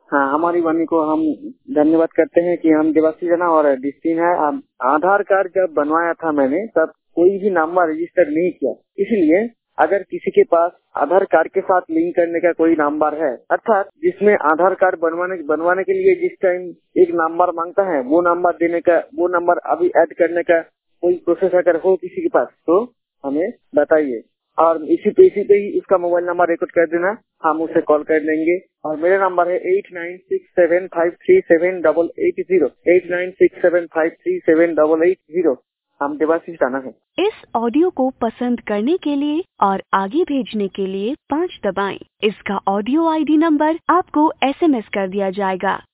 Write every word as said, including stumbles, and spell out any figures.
हाँ, हमारी वाणी को हम धन्यवाद करते हैं कि हम देवासी जना और डिस्टिन है। आधार कार्ड जब बनवाया था मैंने तब कोई भी नंबर रजिस्टर नहीं किया, इसलिए अगर किसी के पास आधार कार्ड के साथ लिंक करने का कोई नंबर है, अर्थात जिसमें आधार कार्ड बनवाने बनवाने के लिए जिस टाइम एक नंबर मांगता है वो नंबर देने का, वो नंबर अभी ऐड करने का कोई प्रोसेस अगर हो किसी के पास तो हमें बताइए और इसी पे इसी पे ही इसका मोबाइल नंबर रिकॉर्ड कर देना, हम उसे कॉल कर लेंगे। और मेरा नंबर है eight nine six seven five three seven double eight zero eight nine six seven five three seven double eight zero. हम देवाशीष राणा है। इस ऑडियो को पसंद करने के लिए और आगे भेजने के लिए पाँच दबाएं। इसका ऑडियो आईडी नंबर आपको एसएमएस कर दिया जाएगा।